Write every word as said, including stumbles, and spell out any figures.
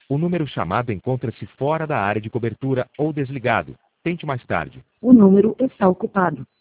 O número chamado encontra-se fora da área de cobertura ou desligado. Tente mais tarde. O número está ocupado.